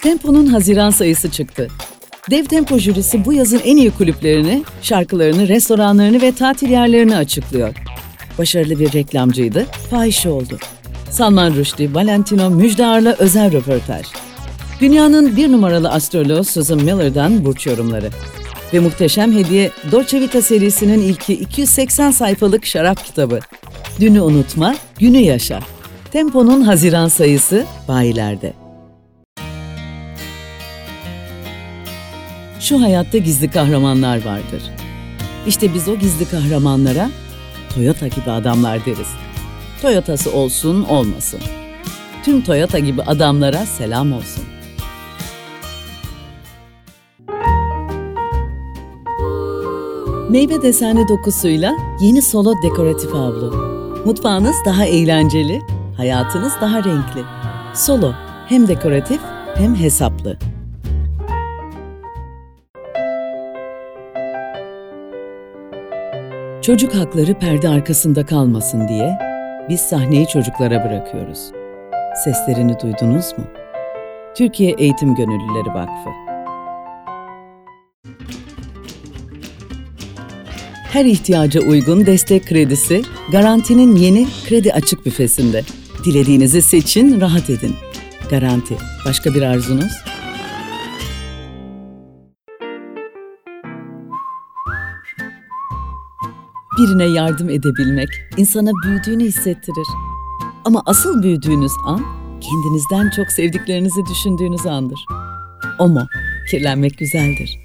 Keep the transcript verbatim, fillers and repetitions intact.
Tempo'nun Haziran sayısı çıktı. Dev Tempo jürisi bu yazın en iyi kulüplerini, şarkılarını, restoranlarını ve tatil yerlerini açıklıyor. Başarılı bir reklamcıydı, fahişe oldu. Salman Rushdie, Valentino Müjdar'la özel röportaj. Dünyanın bir numaralı astroloğu Susan Miller'dan burç yorumları. Ve muhteşem hediye Dolce Vita serisinin ilki iki yüz seksen sayfalık şarap kitabı. Dünü unutma, günü yaşa. Tempo'nun Haziran sayısı bayilerde. Şu hayatta gizli kahramanlar vardır. İşte biz o gizli kahramanlara Toyota gibi adamlar deriz. Toyota'sı olsun olmasın. Tüm Toyota gibi adamlara selam olsun. Meyve desenli dokusuyla yeni Solo dekoratif havlu. Mutfağınız daha eğlenceli, hayatınız daha renkli. Solo hem dekoratif hem hesaplı. Çocuk hakları perde arkasında kalmasın diye biz sahneyi çocuklara bırakıyoruz. Seslerini duydunuz mu? Türkiye Eğitim Gönüllüleri Vakfı. Her ihtiyaca uygun destek kredisi Garanti'nin yeni kredi açık büfesinde. Dilediğinizi seçin, rahat edin. Garanti. Başka bir arzunuz? Birine yardım edebilmek insana büyüdüğünü hissettirir. Ama asıl büyüdüğünüz an, kendinizden çok sevdiklerinizi düşündüğünüz andır. O mu? Kirlenmek güzeldir.